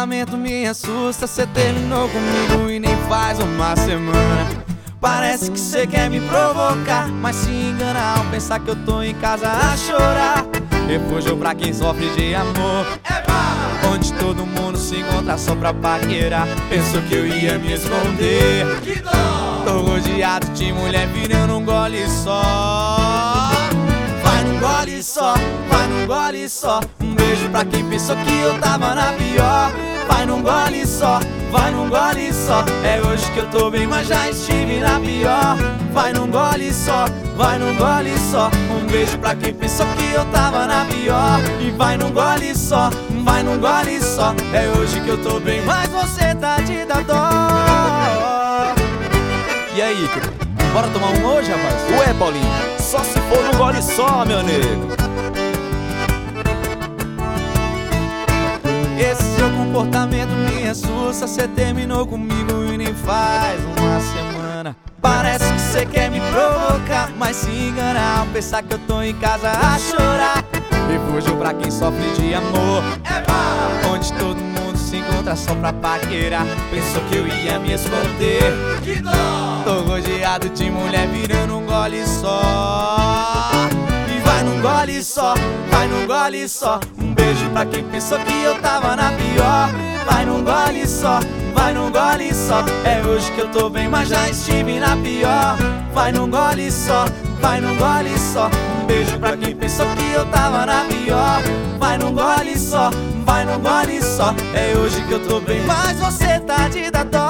comportamento me assusta. Cê terminou comigo e nem faz uma semana. Parece que cê quer me provocar, mas se engana ao pensar que eu tô em casa a chorar. Refúgio pra quem sofre de amor, onde todo mundo se encontra só pra paquerar. Pensou que eu ia me esconder. Que dó! Tô rodeado de mulher virando um gole só. Vai num gole só, vai num gole só. Um beijo pra quem pensou que eu tava na pior. Vai num gole só, vai num gole só. É hoje que eu tô bem, mas já estive na pior. Vai num gole só, vai num gole só. Um beijo pra quem pensou que eu tava na pior. E vai num gole só, vai num gole só. É hoje que eu tô bem, mas você tá de dar dó. E aí, bora tomar um hoje, rapaz? Ué, Paulinho, só se for num gole só, meu nego. Esse seu comportamento me assusta. Cê terminou comigo e nem faz uma semana. Parece que cê quer me provocar, mas se engana ao pensar que eu tô em casa a chorar. Refúgio pra quem sofre de amor, onde todo mundo se encontra só pra paquerar. Pensou que eu ia me esconder. Que dó! Tô rodeado de mulher virando um gole só. E vai num gole só, vai num gole só. Um beijo pra quem pensou que eu tava na pior. Vai num gole só, vai num gole só. É hoje que eu tô bem, mas já estive na pior. Vai num gole só, vai num gole só. Um beijo pra quem pensou que eu tava na pior. Vai num gole só, vai num gole só. É hoje que eu tô bem, mas você tá de dar dó.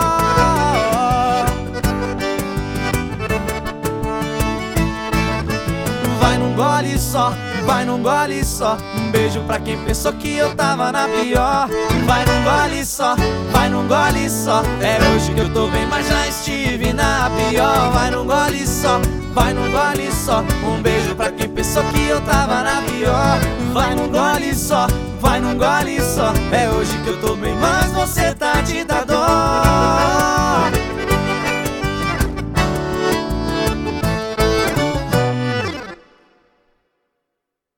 Vai num gole só, vai num gole só. Um beijo pra quem pensou que eu tava na pior. Vai num gole só, vai num gole só. É hoje que eu tô bem, mas já estive na pior. Vai num gole só, vai num gole só. Um beijo pra quem pensou que eu tava na pior. Vai num gole só, vai num gole só. É hoje que eu tô bem, mas você tá de dar dó.